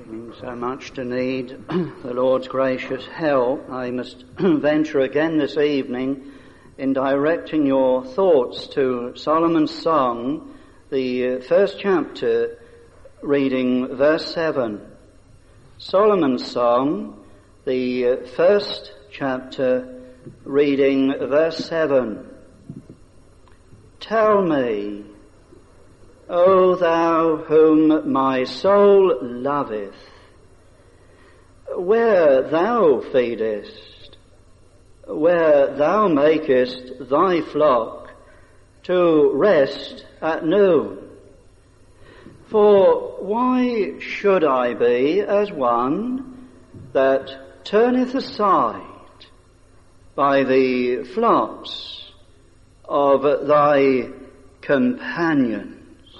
Feeling so much to need the Lord's gracious help, I must venture again this evening in directing your thoughts to Solomon's Song, the first chapter, reading verse 7. Solomon's Song, the first chapter, reading verse 7. Tell me, O thou whom my soul loveth, where thou feedest, where thou makest thy flock to rest at noon. For why should I be as one that turneth aside by the flocks of thy companions?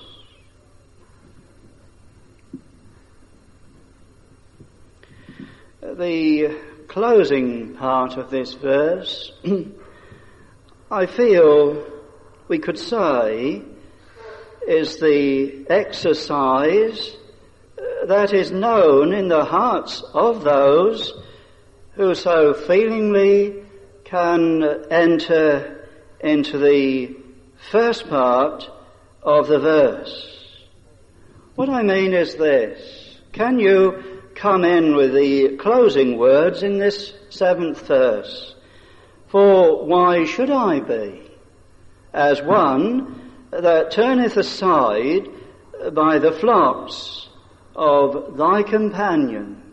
The closing part of this verse, I feel we could say, is the exercise that is known in the hearts of those who so feelingly can enter into the first part of the verse. What I mean is this: can you come in with the closing words in this 7th verse? For why should I be as one that turneth aside by the flocks of thy companions?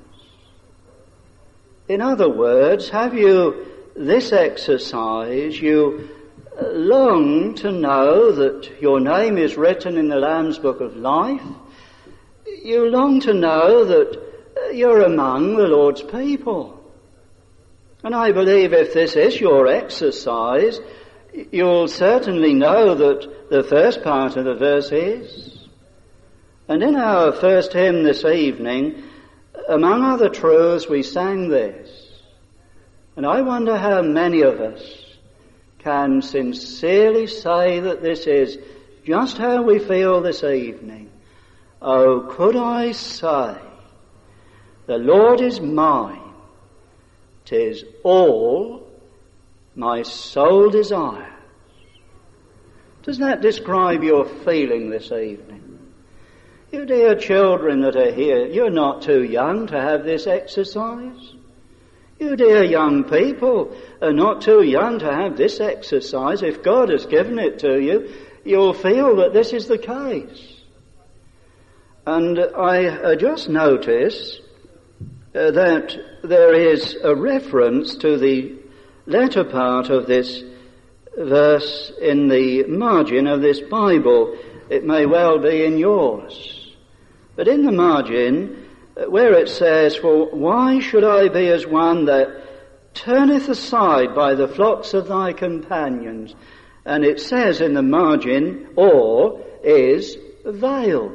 In other words, have you this exercise? You long to know that your name is written in the Lamb's Book of Life. You long to know that you're among the Lord's people. And I believe if this is your exercise, you'll certainly know that the first part of the verse is. And in our first hymn this evening, among other truths, we sang this. And I wonder how many of us can sincerely say that this is just how we feel this evening. Oh, could I say, the Lord is mine, 'tis all my soul desires. Does that describe your feeling this evening? You dear children that are here, you're not too young to have this exercise. You dear young people are not too young to have this exercise. If God has given it to you, you'll feel that this is the case. And I just notice that there is a reference to the latter part of this verse in the margin of this Bible. It may well be in yours. But in the margin, where it says, for why should I be as one that turneth aside by the flocks of thy companions? And it says in the margin, or is veiled.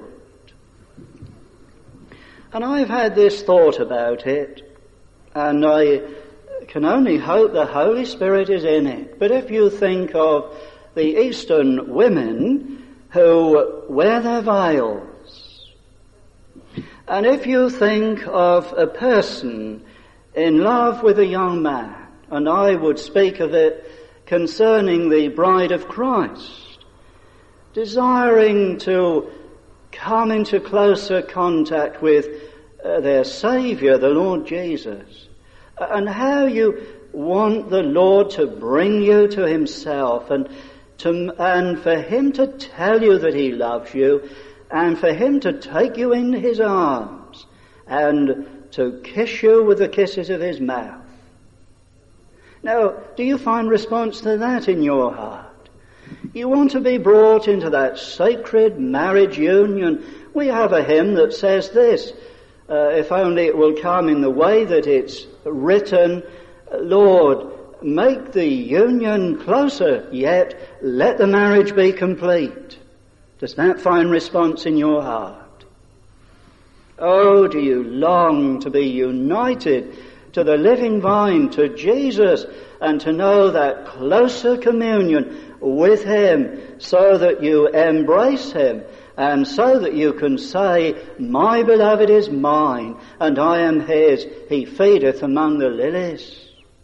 And I've had this thought about it, and I can only hope the Holy Spirit is in it. But if you think of the Eastern women who wear their veils, and if you think of a person in love with a young man, and I would speak of it concerning the bride of Christ, desiring to come into closer contact with their Saviour, the Lord Jesus, and how you want the Lord to bring you to Himself, and for Him to tell you that He loves you, and for Him to take you in His arms, and to kiss you with the kisses of His mouth. Now, do you find response to that in your heart? You want to be brought into that sacred marriage union. We have a hymn that says this, if only it will come in the way that it's written, Lord, make the union closer, yet let the marriage be complete. Does that find response in your heart? Oh, do you long to be united to the living vine, to Jesus, and to know that closer communion with Him, so that you embrace Him and so that you can say, my beloved is mine, and I am his. He feedeth among the lilies.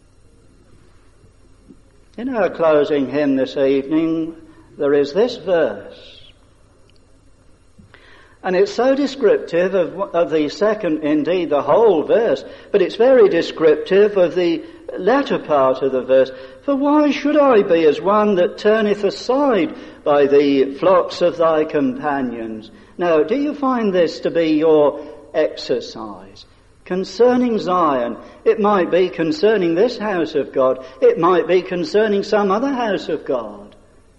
In our closing hymn this evening, there is this verse. And it's so descriptive of the second, indeed the whole verse, but it's very descriptive of the latter part of the verse. For why should I be as one that turneth aside by the flocks of thy companions? Now, do you find this to be your exercise? Concerning Zion, it might be concerning this house of God. It might be concerning some other house of God.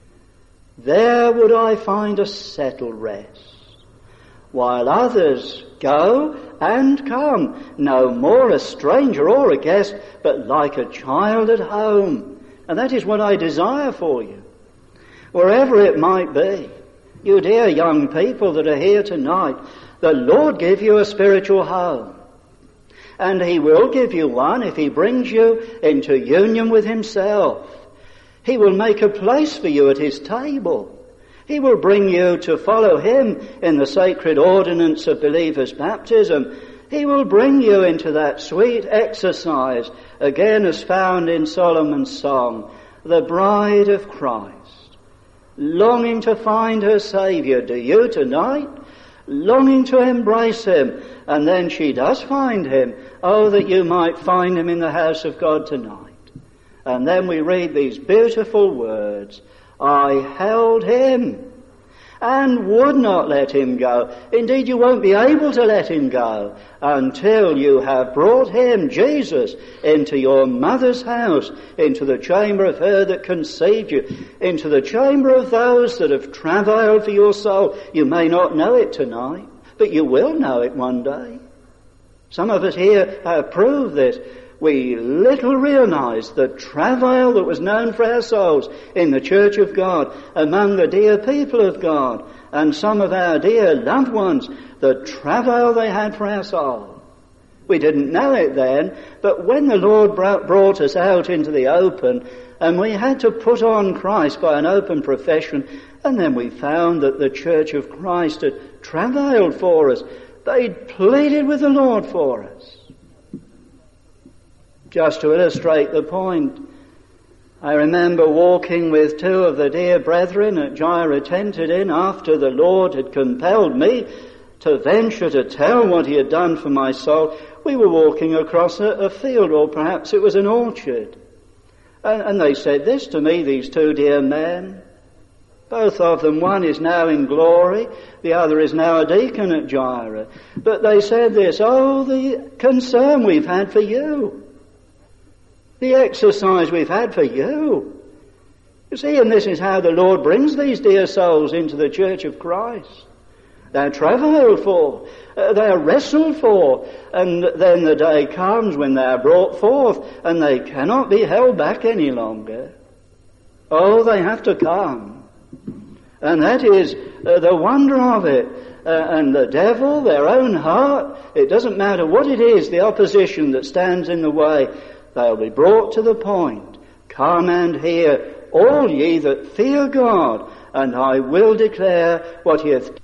There would I find a settled rest, while others go and come, no more a stranger or a guest, but like a child at home. And that is what I desire for you, wherever it might be. You dear young people that are here tonight, the Lord give you a spiritual home. And He will give you one if He brings you into union with Himself. He will make a place for you at His table. He will bring you to follow Him in the sacred ordinance of believers' baptism. He will bring you into that sweet exercise, again as found in Solomon's song, the bride of Christ, longing to find her Saviour. Do you tonight? Longing to embrace Him, and then she does find Him. Oh, that you might find Him in the house of God tonight. And then we read these beautiful words, I held Him and would not let Him go. Indeed, you won't be able to let Him go until you have brought Him, Jesus, into your mother's house, into the chamber of her that conceived you, into the chamber of those that have travailed for your soul. You may not know it tonight, but you will know it one day. Some of us here have proved this. We little realize the travail that was known for our souls in the church of God, among the dear people of God, and some of our dear loved ones, the travail they had for our soul. We didn't know it then, but when the Lord brought us out into the open, and we had to put on Christ by an open profession, and then we found that the church of Christ had travailed for us. They'd pleaded with the Lord for us. Just to illustrate the point, I remember walking with two of the dear brethren at Gyra Tenterden after the Lord had compelled me to venture to tell what He had done for my soul. We were walking across a field, or perhaps it was an orchard. And they said this to me, these two dear men. Both of them, one is now in glory, the other is now a deacon at Gyra. But they said this, oh, the concern we've had for you. The exercise we've had for you. You see, and this is how the Lord brings these dear souls into the church of Christ. They're travailed for, they're wrestled for, and then the day comes when they're brought forth and they cannot be held back any longer. Oh, they have to come. And that is the wonder of it. And the devil, their own heart, it doesn't matter what it is, the opposition that stands in the way, they'll be brought to the point. Come and hear, all ye that fear God, and I will declare what He hath done.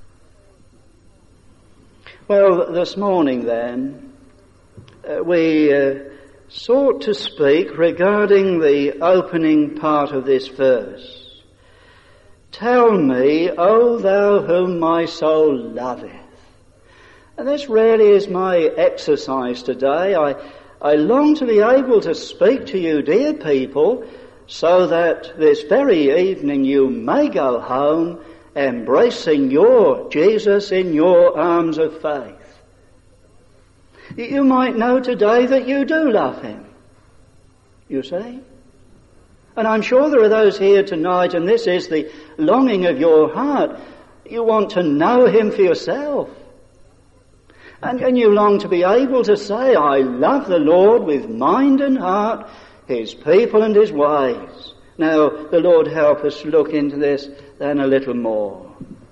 Well, this morning then, we sought to speak regarding the opening part of this verse. Tell me, O thou whom my soul loveth. And this really is my exercise today. I long to be able to speak to you, dear people, so that this very evening you may go home embracing your Jesus in your arms of faith. You might know today that you do love Him, you see. And I'm sure there are those here tonight, and this is the longing of your heart. You want to know Him for yourself. And you long to be able to say, I love the Lord with mind and heart, His people and His ways. Now, the Lord help us look into this then a little more.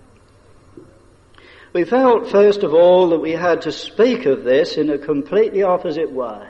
We felt, first of all, that we had to speak of this in a completely opposite way.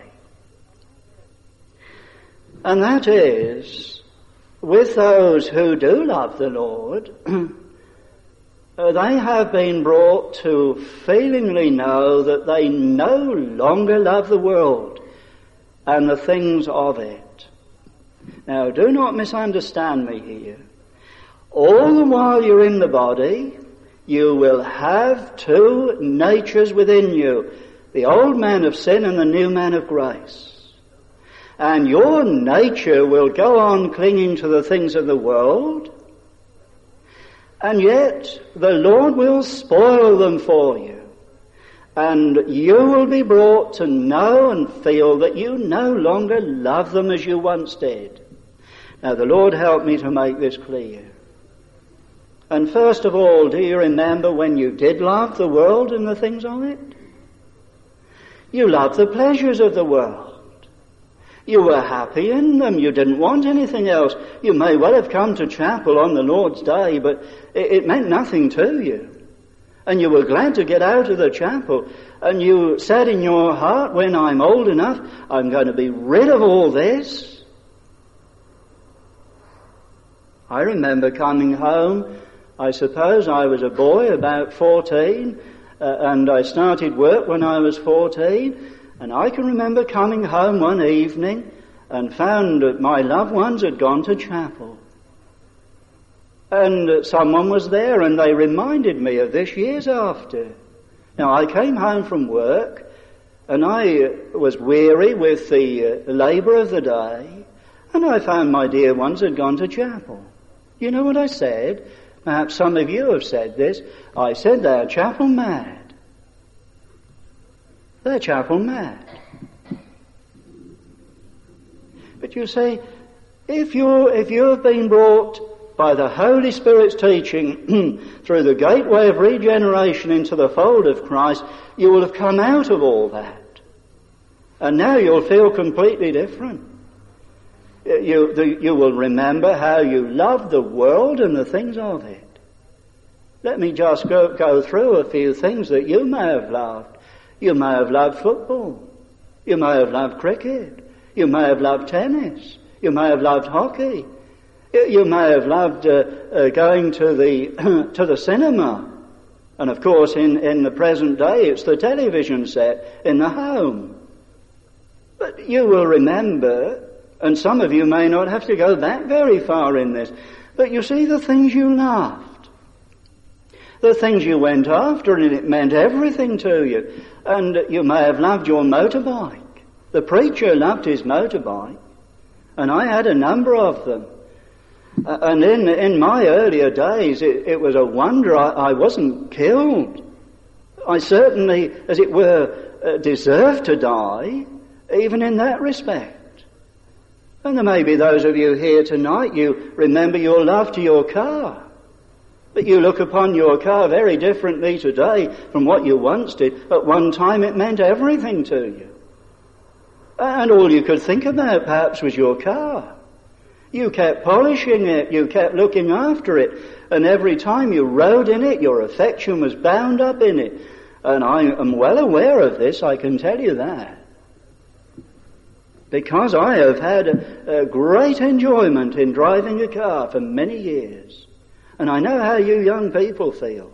And that is, with those who do love the Lord, they have been brought to feelingly know that they no longer love the world and the things of it. Now, do not misunderstand me here. All the while you're in the body, you will have two natures within you, the old man of sin and the new man of grace. And your nature will go on clinging to the things of the world, and yet the Lord will spoil them for you. And you will be brought to know and feel that you no longer love them as you once did. Now the Lord help me to make this clear. And first of all, do you remember when you did love the world and the things of it? You loved the pleasures of the world. You were happy in them. You didn't want anything else. You may well have come to chapel on the Lord's Day, but it meant nothing to you. And you were glad to get out of the chapel. And you said in your heart, when I'm old enough, I'm going to be rid of all this. I remember coming home. I suppose I was a boy, about 14, and I started work when I was 14. And I can remember coming home one evening and found that my loved ones had gone to chapel. And someone was there, and they reminded me of this years after. Now, I came home from work, and I was weary with the labour of the day, and I found my dear ones had gone to chapel. You know what I said? Perhaps some of you have said this. I said, they're chapel mad. They're chapel mad. But you see, if you have been brought by the Holy Spirit's teaching through the gateway of regeneration into the fold of Christ, you will have come out of all that. And now you'll feel completely different. You will remember how you loved the world and the things of it. Let me just go through a few things that you may have loved. You may have loved football. You may have loved cricket. You may have loved tennis. You may have loved hockey. You may have loved going to the cinema. And of course, in the present day, it's the television set in the home. But you will remember, and some of you may not have to go back very far in this, but you see the things you loved. The things you went after, and it meant everything to you. And you may have loved your motorbike. The preacher loved his motorbike, and I had a number of them. And in my earlier days, it was a wonder I wasn't killed. I certainly, as it were, deserved to die, even in that respect. And there may be those of you here tonight, you remember your love to your car. But you look upon your car very differently today from what you once did. At one time it meant everything to you. And all you could think about perhaps was your car. You kept polishing it, you kept looking after it, and every time you rode in it, your affection was bound up in it. And I am well aware of this, I can tell you that. Because I have had a great enjoyment in driving a car for many years. And I know how you young people feel.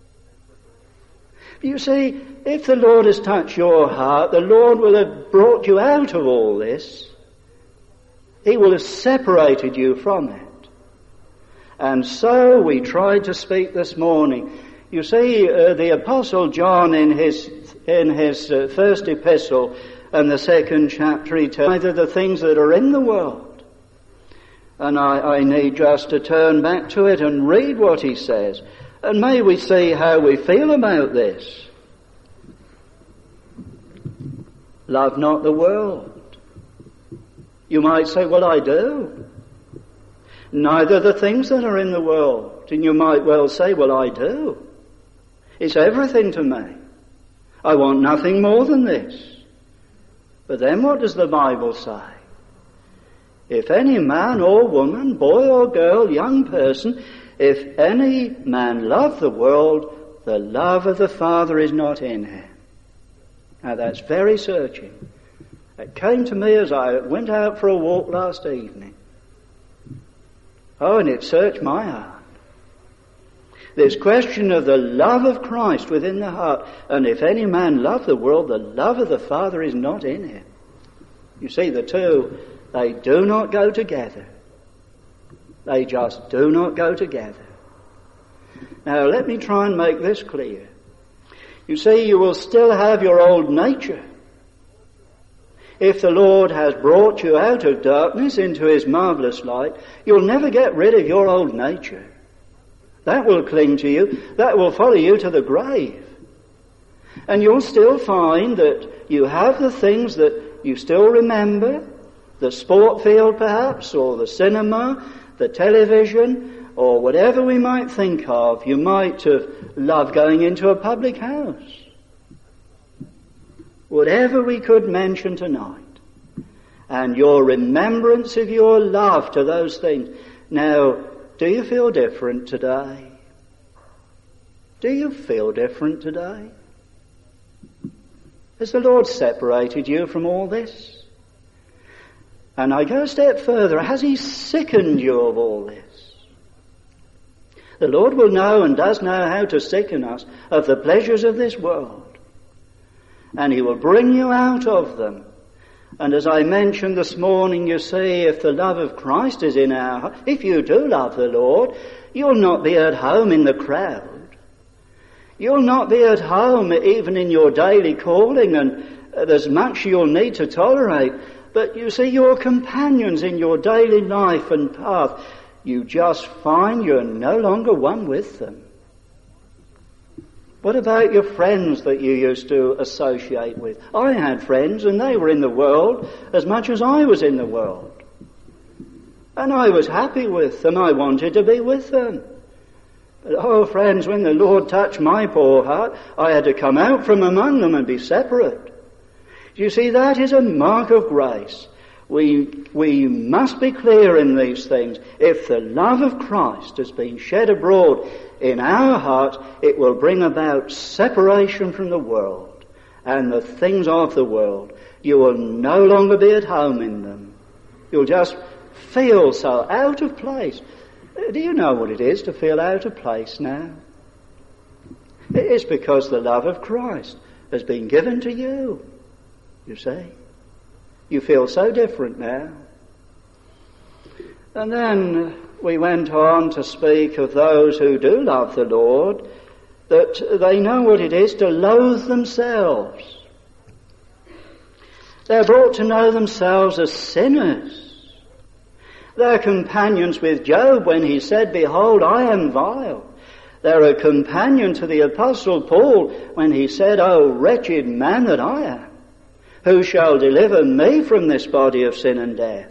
You see, if the Lord has touched your heart, the Lord will have brought you out of all this. He will have separated you from it. And so we tried to speak this morning. You see, the Apostle John in his first epistle and the second chapter, he tells either the things that are in the world. And I need just to turn back to it and read what he says. And may we see how we feel about this. Love not the world. You might say, well, I do. Neither the things that are in the world. And you might well say, well, I do. It's everything to me. I want nothing more than this. But then what does the Bible say? If any man or woman, boy or girl, young person, if any man love the world, the love of the Father is not in him. Now that's very searching. It came to me as I went out for a walk last evening. Oh, and it searched my heart. This question of the love of Christ within the heart. And if any man love the world, the love of the Father is not in him. You see, the two, they do not go together. They just do not go together. Now, let me try and make this clear. You see, you will still have your old nature. If the Lord has brought you out of darkness into his marvellous light, you'll never get rid of your old nature. That will cling to you. That will follow you to the grave. And you'll still find that you have the things that you still remember, the sport field perhaps, or the cinema, the television, or whatever we might think of. You might have loved going into a public house. Whatever we could mention tonight. And your remembrance of your love to those things. Now, do you feel different today? Do you feel different today? Has the Lord separated you from all this? And I go a step further. Has he sickened you of all this? The Lord will know and does know how to sicken us of the pleasures of this world. And he will bring you out of them. And as I mentioned this morning, you see, if the love of Christ is in our heart, if you do love the Lord, you'll not be at home in the crowd. You'll not be at home even in your daily calling, and there's much you'll need to tolerate. But you see, your companions in your daily life and path, you just find you're no longer one with them. What about your friends that you used to associate with? I had friends and they were in the world as much as I was in the world. And I was happy with them. I wanted to be with them. But, oh friends, when the Lord touched my poor heart, I had to come out from among them and be separate. You see, that is a mark of grace. We must be clear in these things. If the love of Christ has been shed abroad in our heart, it will bring about separation from the world and the things of the world. You will no longer be at home in them. You'll just feel so out of place. Do you know what it is to feel out of place now? It is because the love of Christ has been given to you, you see. You feel so different now. And then we went on to speak of those who do love the Lord, that they know what it is to loathe themselves. They're brought to know themselves as sinners. They're companions with Job when he said, "Behold, I am vile." They're a companion to the Apostle Paul when he said, "O wretched man that I am, who shall deliver me from this body of sin and death?"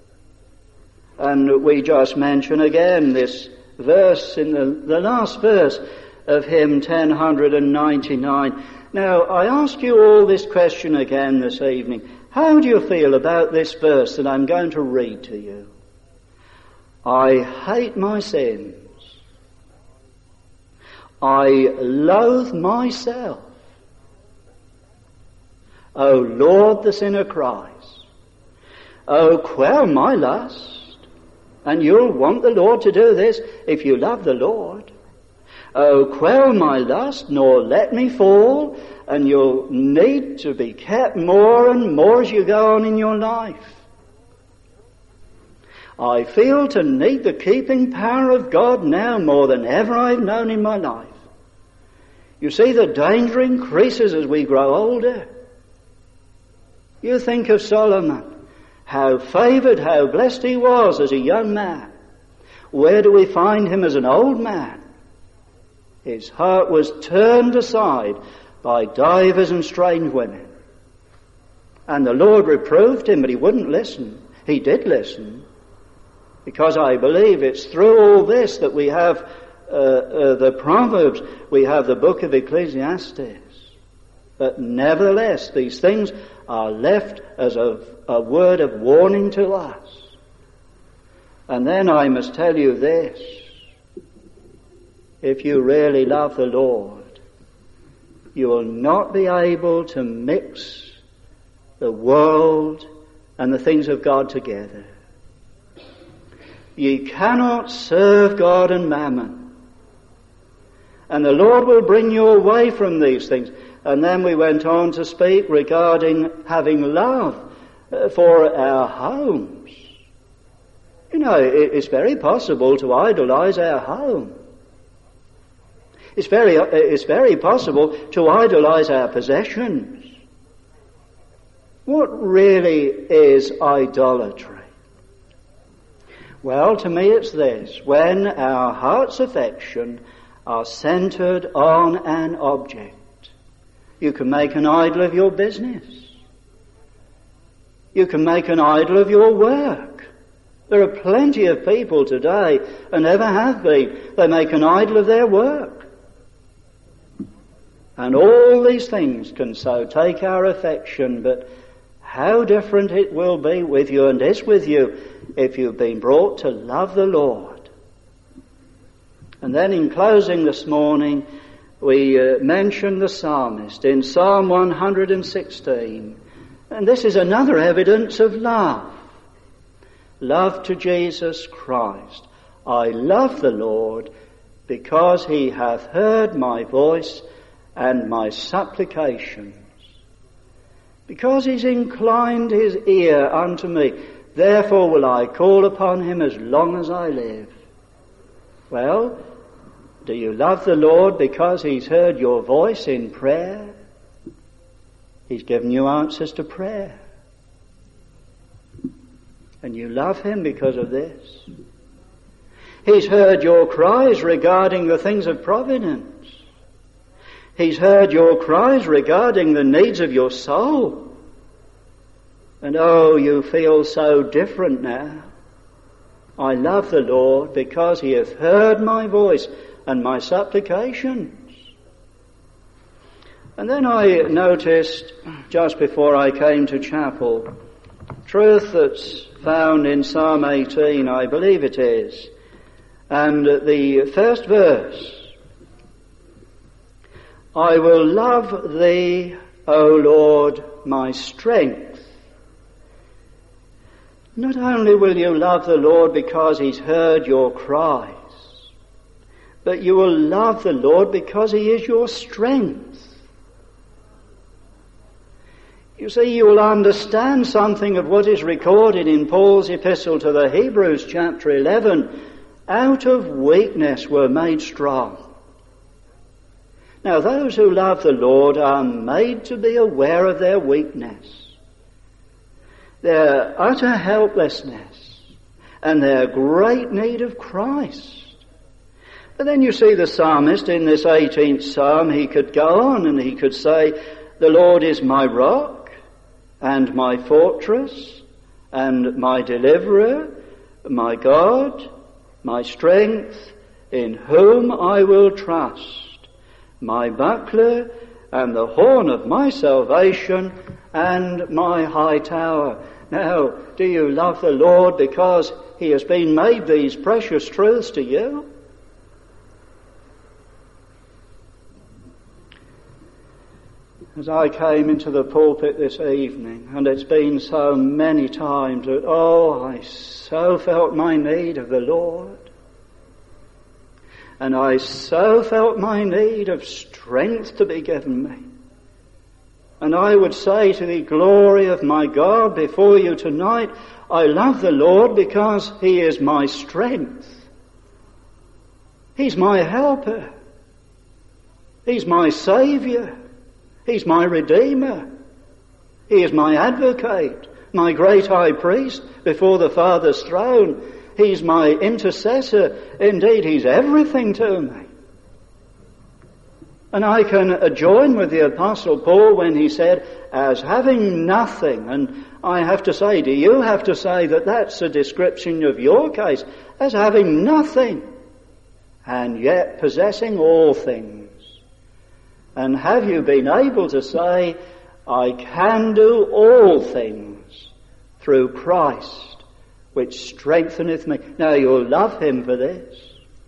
And we just mention again this verse in the last verse of hymn 1099. Now, I ask you all this question again this evening. How do you feel about this verse that I'm going to read to you? I hate my sins. I loathe myself. O Lord, the sinner cries. Oh, quell my lust. And you'll want the Lord to do this if you love the Lord. Oh, quell my lust, nor let me fall. And you'll need to be kept more and more as you go on in your life. I feel to need the keeping power of God now more than ever I've known in my life. You see, the danger increases as we grow older. You think of Solomon, how favoured, how blessed he was as a young man. Where do we find him as an old man? His heart was turned aside by divers and strange women. And the Lord reproved him, but he wouldn't listen. He did listen. Because I believe it's through all this that we have the Proverbs, we have the book of Ecclesiastes. But nevertheless, these things are left as a word of warning to us. And then I must tell you this. If you really love the Lord, you will not be able to mix the world and the things of God together. Ye cannot serve God and mammon. And the Lord will bring you away from these things. And then we went on to speak regarding having love for our homes. You know, it's very possible to idolize our home. It's very possible to idolize our possessions. What really is idolatry? Well, to me it's this: when our heart's affection are centered on an object. You can make an idol of your business. You can make an idol of your work. There are plenty of people today, and ever have been, they make an idol of their work. And all these things can so take our affection, but how different it will be with you, and is with you, if you've been brought to love the Lord. And then in closing this morning, we mention the psalmist in Psalm 116. And this is another evidence of love. Love to Jesus Christ. I love the Lord because he hath heard my voice and my supplications. Because he's inclined his ear unto me. Therefore will I call upon him as long as I live. Well, do you love the Lord because he's heard your voice in prayer? He's given you answers to prayer. And you love him because of this. He's heard your cries regarding the things of providence. He's heard your cries regarding the needs of your soul. And oh, you feel so different now. I love the Lord because he hath heard my voice and my supplications. And then I noticed, just before I came to chapel, truth that's found in Psalm 18, I believe it is. And the first verse, I will love thee, O Lord, my strength. Not only will you love the Lord because he's heard your cries, but you will love the Lord because he is your strength. You see, you will understand something of what is recorded in Paul's epistle to the Hebrews, chapter 11. Out of weakness were made strong. Now, those who love the Lord are made to be aware of their weakness, their utter helplessness, and their great need of Christ. But then you see the psalmist in this 18th psalm, he could go on and he could say, the Lord is my rock and my fortress and my deliverer, my God, my strength, in whom I will trust, my buckler and the horn of my salvation and my high tower. Now, do you love the Lord because he has been made these precious truths to you? As I came into the pulpit this evening, and it's been so many times that, I so felt my need of the Lord. And I so felt my need of strength to be given me. And I would say to the glory of my God before you tonight, I love the Lord because he is my strength. He's my helper. He's my Saviour. He's my Redeemer. He is my advocate, my great high priest before the Father's throne. He's my intercessor. Indeed, he's everything to me. And I can join with the Apostle Paul when he said, as having nothing, and I have to say, do you have to say that that's a description of your case, as having nothing, and yet possessing all things. And have you been able to say, I can do all things through Christ, which strengtheneth me? Now you'll love him for this.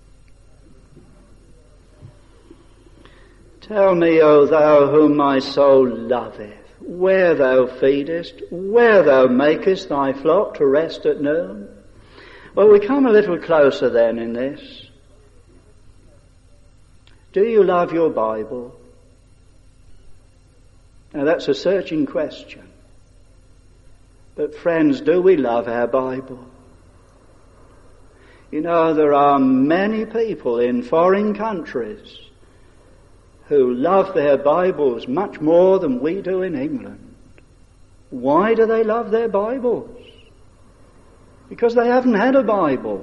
Tell me, O thou whom my soul loveth, where thou feedest, where thou makest thy flock to rest at noon. Well, we come a little closer then in this. Do you love your Bible? Now that's a searching question. But friends, do we love our Bible? You know, there are many people in foreign countries who love their Bibles much more than we do in England. Why do they love their Bibles? Because they haven't had a Bible.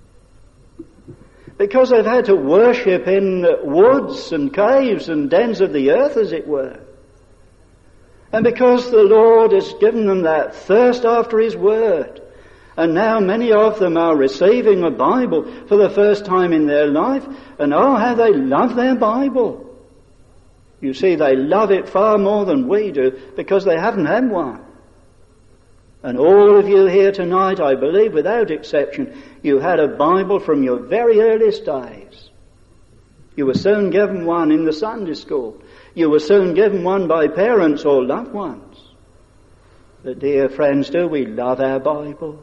Because they've had to worship in woods and caves and dens of the earth, as it were. And because the Lord has given them that thirst after His Word. And now many of them are receiving a Bible for the first time in their life. And oh, how they love their Bible. You see, they love it far more than we do because they haven't had one. And all of you here tonight, I believe without exception, you had a Bible from your very earliest days. You were soon given one in the Sunday school. You were soon given one by parents or loved ones. But dear friends, do we love our Bibles?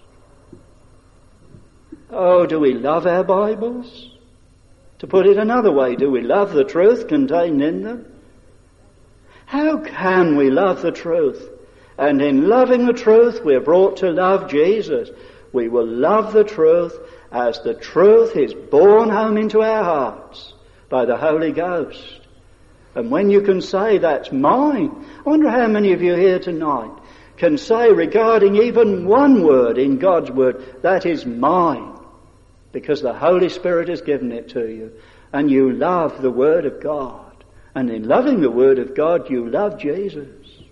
Oh, do we love our Bibles? To put it another way, do we love the truth contained in them? How can we love the truth? And in loving the truth, we're brought to love Jesus. We will love the truth as the truth is borne home into our hearts by the Holy Ghost. And when you can say, that's mine, I wonder how many of you here tonight can say regarding even one word in God's Word, that is mine, because the Holy Spirit has given it to you, and you love the Word of God. And in loving the Word of God, you love Jesus.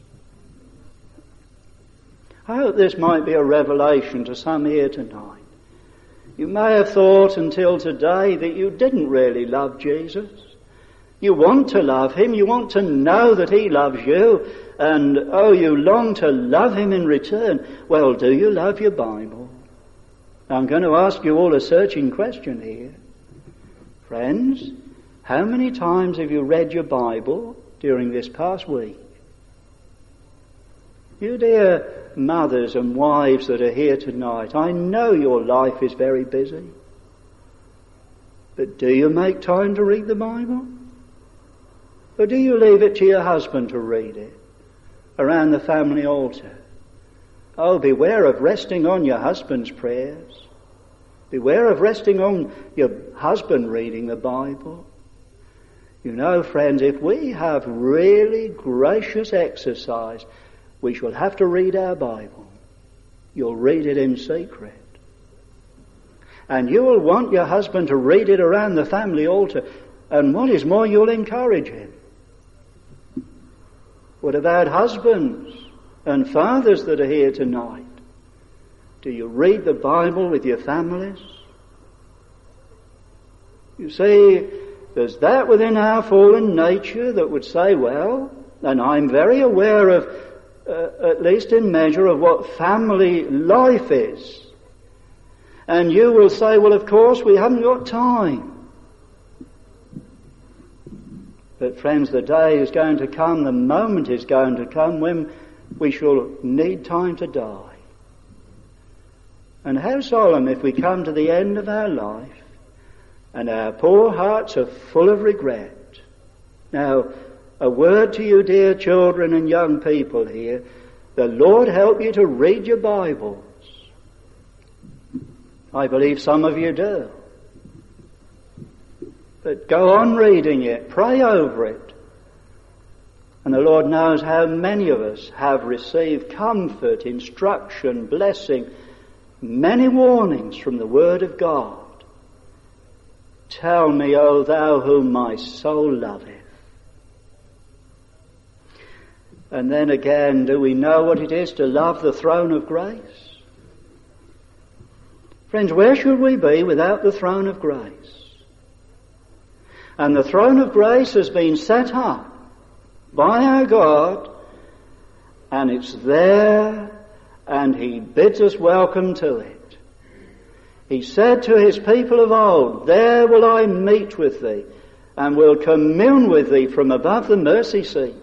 I hope this might be a revelation to some here tonight. You may have thought until today that you didn't really love Jesus. You want to love Him, you want to know that He loves you, and oh, you long to love Him in return. Well, do you love your Bible? I'm going to ask you all a searching question here. Friends, how many times have you read your Bible during this past week? You dear mothers and wives that are here tonight, I know your life is very busy. But do you make time to read the Bible? Or do you leave it to your husband to read it around the family altar? Oh, beware of resting on your husband's prayers. Beware of resting on your husband reading the Bible. You know, friends, if we have really gracious exercise, we shall have to read our Bible. You'll read it in secret. And you will want your husband to read it around the family altar. And what is more, you'll encourage him. What about husbands and fathers that are here tonight? Do you read the Bible with your families? You see, there's that within our fallen nature that would say, well, and I'm very aware of, at least in measure, of what family life is. And you will say, well, of course, we haven't got time. But friends, the day is going to come, the moment is going to come when we shall need time to die. And how solemn if we come to the end of our life and our poor hearts are full of regret. Now, a word to you, dear children and young people here, the Lord help you to read your Bibles. I believe some of you do. But go on reading it, pray over it. And the Lord knows how many of us have received comfort, instruction, blessing, many warnings from the Word of God. Tell me, O thou whom my soul loveth. And then again, do we know what it is to love the throne of grace? Friends, where should we be without the throne of grace? And the throne of grace has been set up by our God, and it's there, and He bids us welcome to it. He said to His people of old, there will I meet with thee, and will commune with thee from above the mercy seat.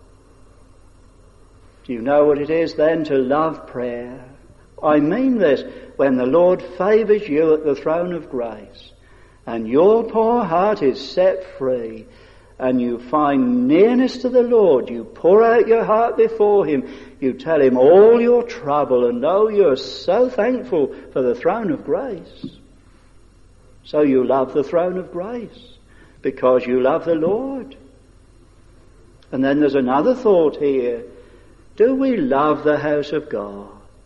Do you know what it is then to love prayer? I mean this, when the Lord favours you at the throne of grace, and your poor heart is set free, and you find nearness to the Lord, you pour out your heart before Him, you tell Him all your trouble, and oh, you're so thankful for the throne of grace. So you love the throne of grace, because you love the Lord. And then there's another thought here. Do we love the house of God?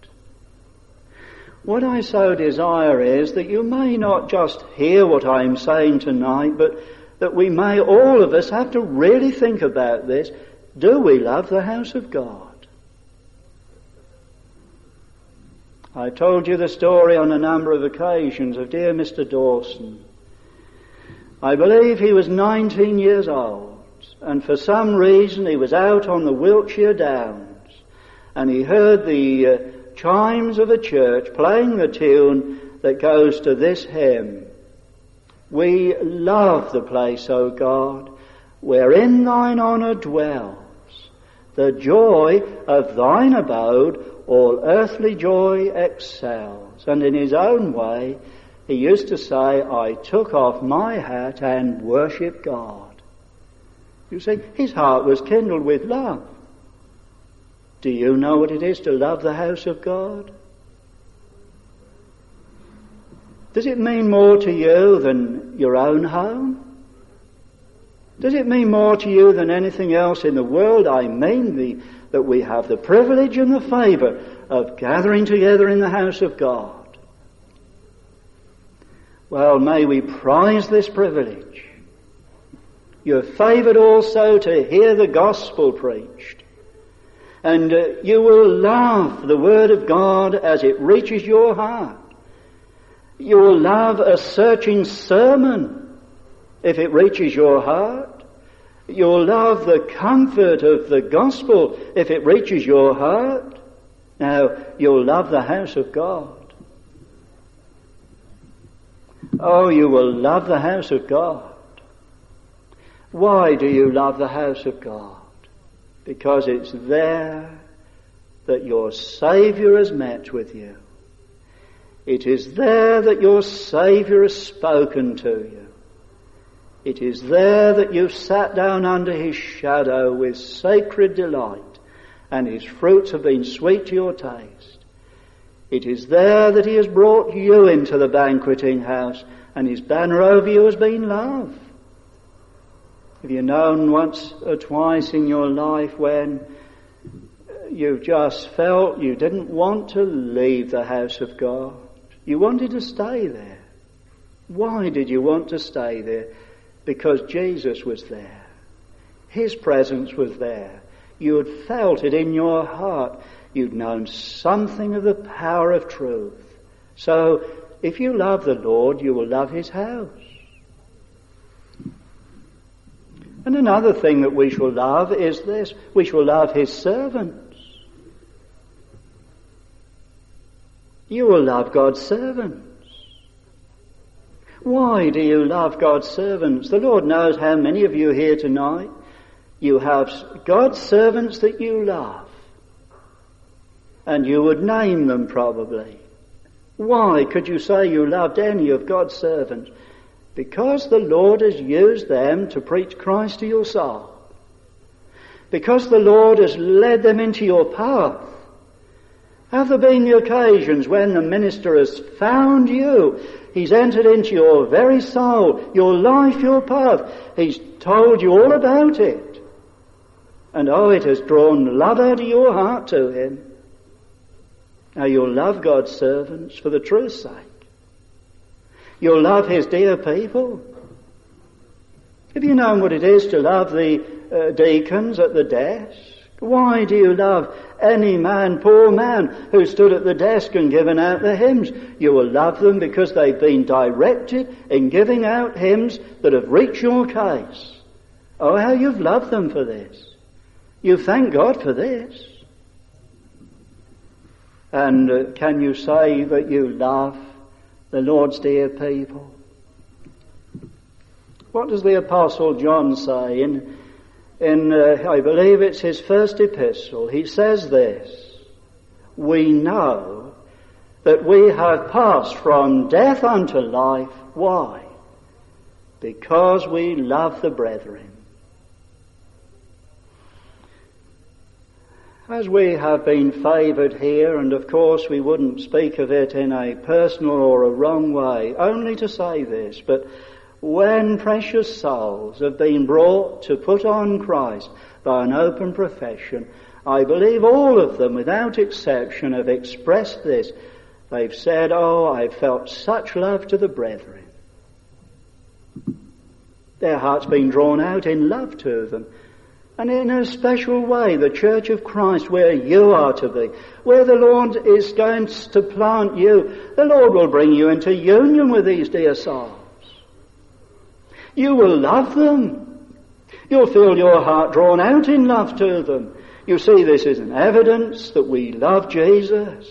What I so desire is that you may not just hear what I'm saying tonight, but that we may, all of us, have to really think about this. Do we love the house of God? I told you the story on a number of occasions of dear Mr. Dawson. I believe he was 19 years old, and for some reason he was out on the Wiltshire Downs, and he heard the chimes of a church playing the tune that goes to this hymn. We love the place, O God, wherein thine honour dwells. The joy of thine abode all earthly joy excels. And in his own way, he used to say, I took off my hat and worshipped God. You see, his heart was kindled with love. Do you know what it is to love the house of God? Does it mean more to you than your own home? Does it mean more to you than anything else in the world? I mean that we have the privilege and the favour of gathering together in the house of God. Well, may we prize this privilege. You're favoured also to hear the gospel preached. And you will love the Word of God as it reaches your heart. You will love a searching sermon if it reaches your heart. You'll love the comfort of the gospel if it reaches your heart. Now, you'll love the house of God. Oh, you will love the house of God. Why do you love the house of God? Because it's there that your Saviour has met with you. It is there that your Saviour has spoken to you. It is there that you've sat down under His shadow with sacred delight, and His fruits have been sweet to your taste. It is there that He has brought you into the banqueting house, and His banner over you has been love. Have you known once or twice in your life when you've just felt you didn't want to leave the house of God? You wanted to stay there. Why did you want to stay there? Because Jesus was there. His presence was there. You had felt it in your heart. You'd known something of the power of truth. So, if you love the Lord, you will love His house. And another thing that we shall love is this. We shall love His servants. You will love God's servants. Why do you love God's servants? The Lord knows how many of you here tonight, you have God's servants that you love. And you would name them probably. Why could you say you loved any of God's servants? Because the Lord has used them to preach Christ to your soul. Because the Lord has led them into your path. Have there been the occasions when the minister has found you? He's entered into your very soul, your life, your path. He's told you all about it. And oh, it has drawn love out of your heart to Him. Now you'll love God's servants for the truth's sake. You'll love His dear people. Have you known what it is to love the deacons at the desk? Why do you love any man, poor man, who stood at the desk and given out the hymns? You will love them because they've been directed in giving out hymns that have reached your case. Oh, how you've loved them for this. You thank God for this. And can you say that you love the Lord's dear people? What does the Apostle John say in I believe it's his first epistle? He says this: we know that we have passed from death unto life. Why? because we love the brethren. As we have been favoured here, and of course we wouldn't speak of it in a personal or a wrong way, only to say this, but when precious souls have been brought to put on Christ by an open profession, I believe all of them, without exception, have expressed this. They've said, "Oh, I felt such love to the brethren." Their heart's been drawn out in love to them. And in a special way, the Church of Christ, where you are to be, where the Lord is going to plant you, the Lord will bring you into union with these dear souls. You will love them. You'll feel your heart drawn out in love to them. You see, this is an evidence that we love Jesus.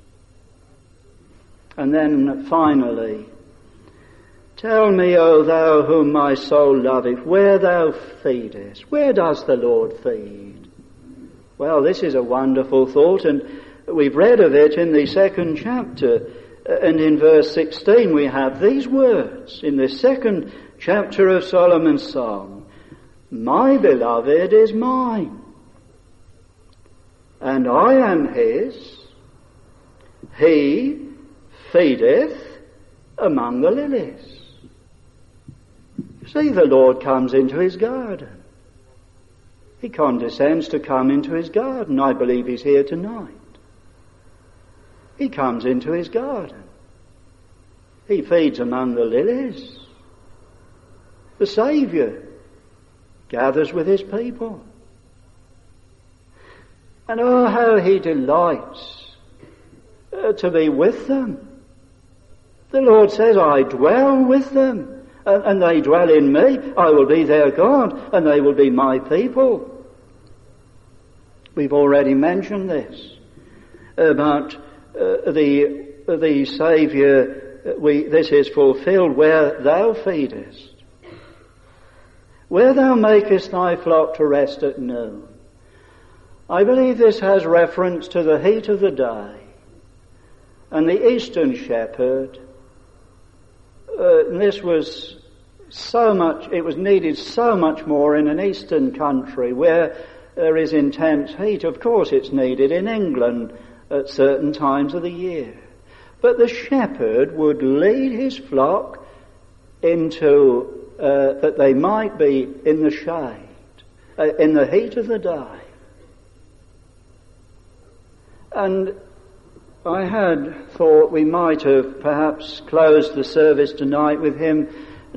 And then finally, tell me, O thou whom my soul loveth, where thou feedest. Where does the Lord feed? Well, this is a wonderful thought, and we've read of it in the 2nd chapter. And in verse 16 we have these words in the 2nd chapter of Solomon's Song. My beloved is mine, and I am his. He feedeth among the lilies. See, the Lord comes into his garden. He condescends to come into his garden. I believe he's here tonight. He comes into his garden. He feeds among the lilies. The Saviour gathers with his people. And oh, how he delights to be with them. The Lord says, I dwell with them. And they dwell in me. I will be their God, and they will be my people. We've already mentioned this about the Saviour. This is fulfilled where thou feedest, where thou makest thy flock to rest at noon. I believe this has reference to the heat of the day, and the eastern shepherd. This was so much, it was needed so much more in an eastern country where there is intense heat. Of course it's needed in England at certain times of the year. But the shepherd would lead his flock into, that they might be in the shade, in the heat of the day. And I had thought we might have perhaps closed the service tonight with hymn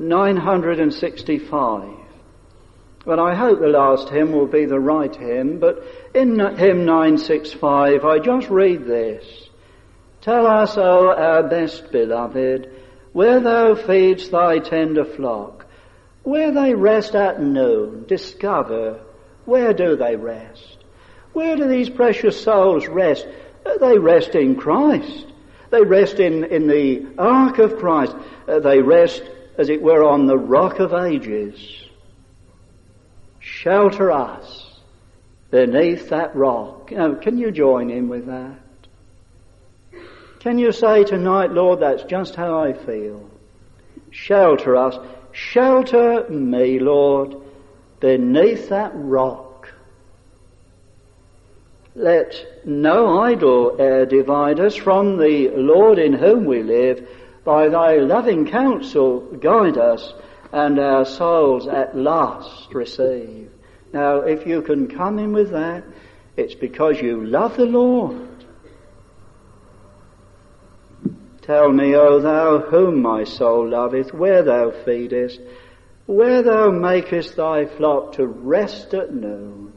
965. But I hope the last hymn will be the right hymn. But in hymn 965, I just read this. Tell us, O our best beloved, where thou feedst thy tender flock, where they rest at noon, discover, where do they rest? Where do these precious souls rest? They rest in Christ. They rest in the ark of Christ. They rest, as it were, on the rock of ages. Shelter us beneath that rock. Now, can you join in with that? Can you say tonight, Lord, that's just how I feel. Shelter us. Shelter me, Lord, beneath that rock. Let no idle air divide us from the Lord in whom we live. By thy loving counsel guide us, and our souls at last receive. Now, if you can come in with that, it's because you love the Lord. Tell me, O thou whom my soul loveth, where thou feedest, where thou makest thy flock to rest at noon.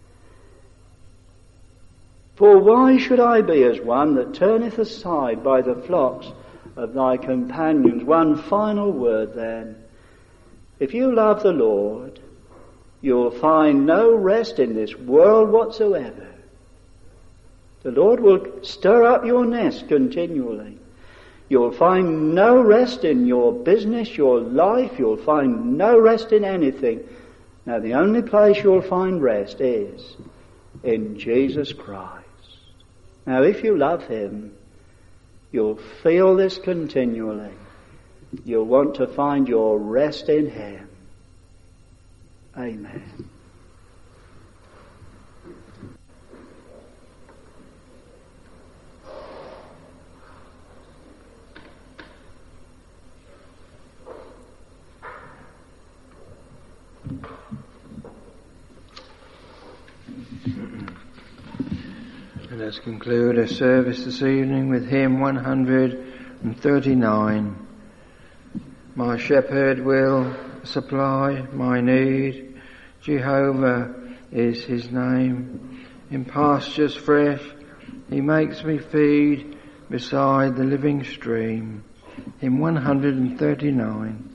For why should I be as one that turneth aside by the flocks of thy companions? One final word then. If you love the Lord, you'll find no rest in this world whatsoever. The Lord will stir up your nest continually. You'll find no rest in your business, your life. You'll find no rest in anything. Now, the only place you'll find rest is in Jesus Christ. Now, if you love him, you'll feel this continually. you'll want to find your rest in Him. Amen. Let us conclude our service this evening with hymn 139. My shepherd will supply my need. Jehovah is his name. In pastures fresh he makes me feed beside the living stream. Hymn 139.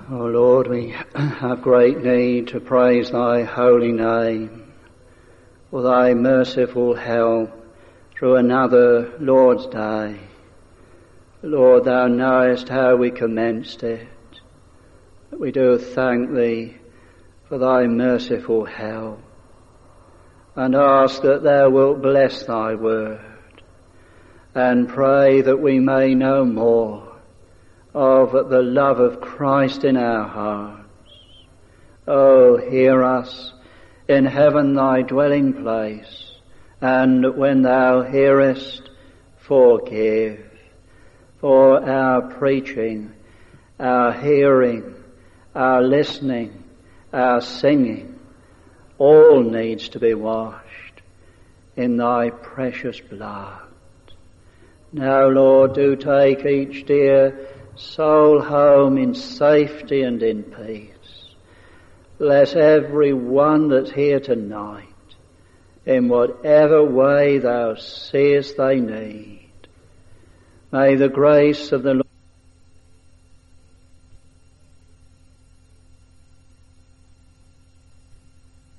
O Lord, we have great need to praise thy holy name for thy merciful help through another Lord's Day. Lord, thou knowest how we commenced it. We do thank thee for thy merciful help and ask that thou wilt bless thy word and pray that we may know more of the love of Christ in our hearts. Oh, hear us in heaven thy dwelling place, and when thou hearest, forgive. For our preaching, our hearing, our listening, our singing, all needs to be washed in thy precious blood. Now, Lord, do take each dear soul home in safety and in peace. Bless every one that's here tonight in whatever way thou seest they need. May the grace of the Lord